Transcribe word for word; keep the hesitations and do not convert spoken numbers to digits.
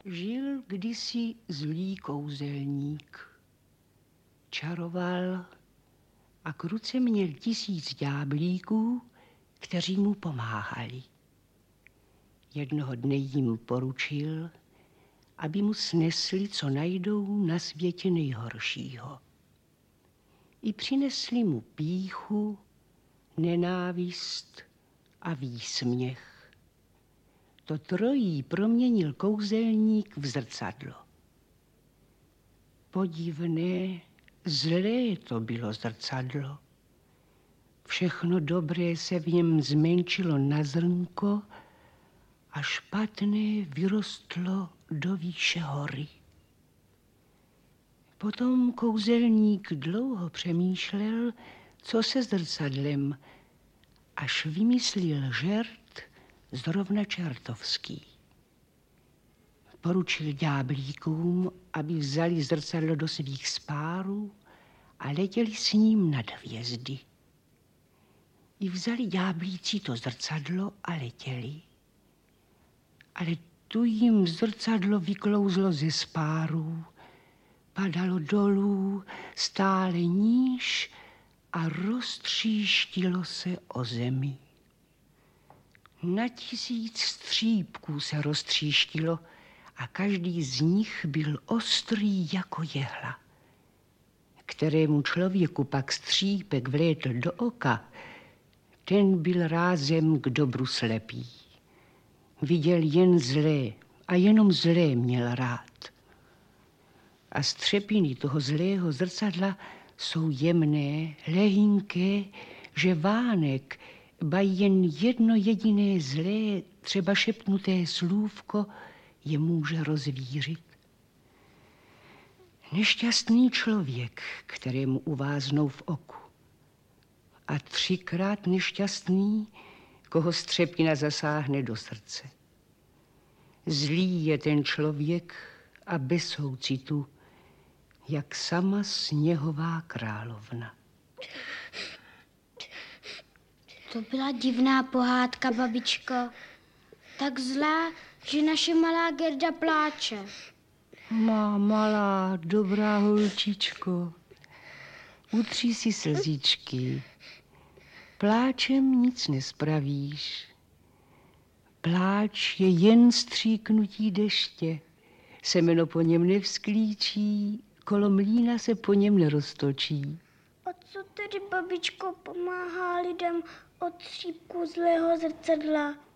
Žil kdysi zlý kouzelník. Čaroval a k ruce měl tisíc ďáblíků, kteří mu pomáhali. Jednoho dne jim poručil, aby mu snesli, co najdou na světě nejhoršího. I přinesli mu pýchu, nenávist a výsměch. To trojí proměnil kouzelník v zrcadlo. Podivné, zlé to bylo zrcadlo. Všechno dobré se v něm zmenšilo na zrnko a špatné vyrostlo do výše hory. Potom kouzelník dlouho přemýšlel, co se zrcadlem, až vymyslel žert zrovna čertovský. Poručil ďáblíkům, aby vzali zrcadlo do svých spárů a letěli s ním nad hvězdy. I vzali ďáblíci to zrcadlo a letěli. Ale tu jim zrcadlo vyklouzlo ze spárů, padalo dolů stále níž a roztříštilo se o zemi. Na tisíc střípků se roztříštilo a každý z nich byl ostrý jako jehla. Kterému člověku pak střípek vlétl do oka, ten byl rázem k dobru slepý. Viděl jen zlé a jenom zlé měl rád. A střepiny toho zlého zrcadla jsou jemné, lehynké, že vánek, ba jen jedno jediné zlé, třeba šepnuté slůvko, je může rozvířit. Nešťastný člověk, kterému uváznou v oku. A třikrát nešťastný, koho střepina zasáhne do srdce. Zlý je ten člověk a bez soucitu, jak sama sněhová královna. To byla divná pohádka, babičko. Tak zlá, že naše malá Gerda pláče. Má malá, dobrá holčičko, utří si slzičky. Pláčem nic nespravíš. Pláč je jen stříknutí deště. Semeno po něm nevzklíčí, kolo mlýna se po něm neroztočí. A co tedy, babičko, pomáhá lidem od střípku zlého zrcadla?